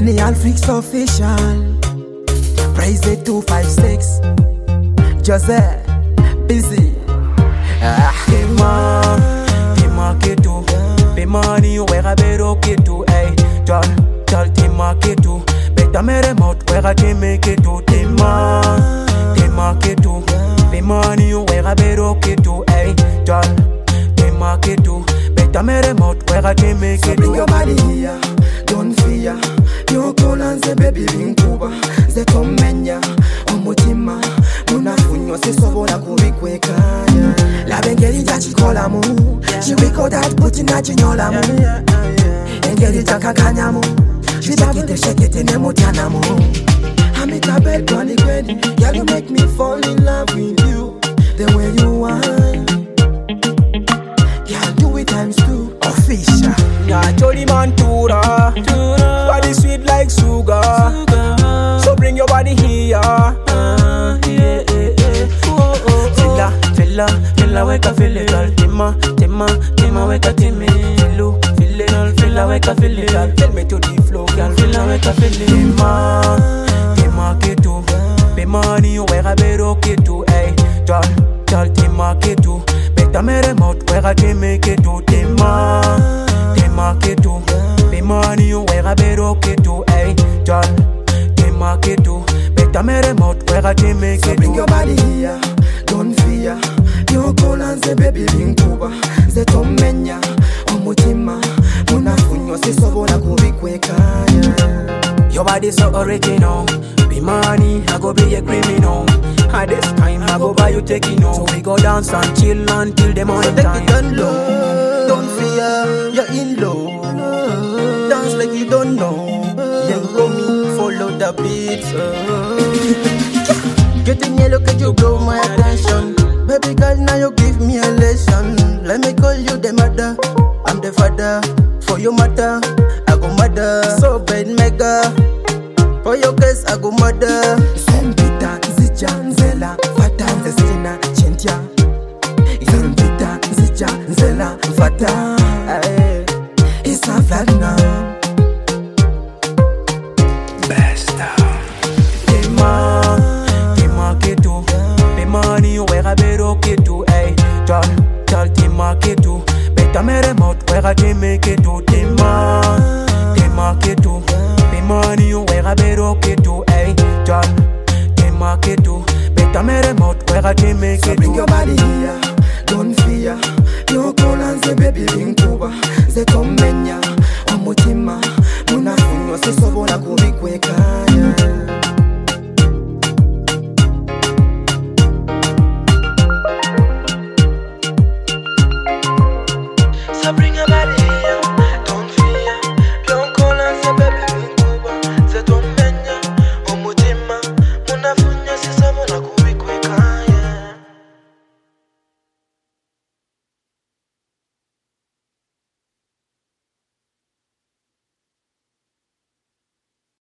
Genial Freaks official. Praise it 256. Jose, busy. Tima ketu, Bimani wera bero ketu, ey. Jal tima ketu, beta mere mot wera time ketu, tima ketu, Bimani wera bero ketu, ey. Jal tima ketu, beta mere mot wera time ketu. So bring your body here, don't fear. You call and say baby vinkuba, ze komenya, omutima, munafunyo se sobola kubikwekanya. La bengeri chikola mu, she wake out that putting that chinyola mu. Engeri kakanya mu, she shake it in emotana mu. I'm in a bed bunny ready, girl you make me fall in love with you, the way you whine. Girl do it times two, official. Yeah, Jolly Mantura, body sweet like sugar. So bring your body here. Filla, wake up, feel it, girl. Tima, wake up, Timmy. Filla, wake up, feel it, girl. Tell me to the flow, girl. Filla, wake up, feel it. Tima, ketu. Bimani, where I better ketu, ey. Jal, tima, ketu. Beta mere mot, where I can make it to Tima ketu, Bimani, where I better ketu, ey. Jal, tima ketu. Beta mere mot, where I can make it to. So bring your body here, don't fear. You call and say baby vinkuba, ze komenya, omutima, munafunyo se sobola kubikwekanya. Your body so original, Bimani, I go be a criminal. At this time, I go buy you taking on. So we go dance and chill until the morning time. So take it down low, don't fear, you're in low. Dance like you don't know, then go me, follow the beats. Getting yellow, can you blow my attention? Baby girl, now you give me a lesson. Let me call you the mother, I'm the father. For your mother, I go mother. So bad mega, for your case, I go mother. Zempita, Zijanzela, Fata, Zestina, Chentia. Zempita, Zijanzela, Fata. It's a flag now. Tima ketu, Bimani, where I better ketu, ey. Jal, tima ketu. Beta mere mot, where I can make it to Tima ketu. Bimani, where I better ketu, ey. Jal, tima ketu. Beta mere mot, where I can make it to. So bring your body here, don't fear. You call and say baby vinkuba, ze komenya, omutima, munafunyo se sobola kubikwekanya.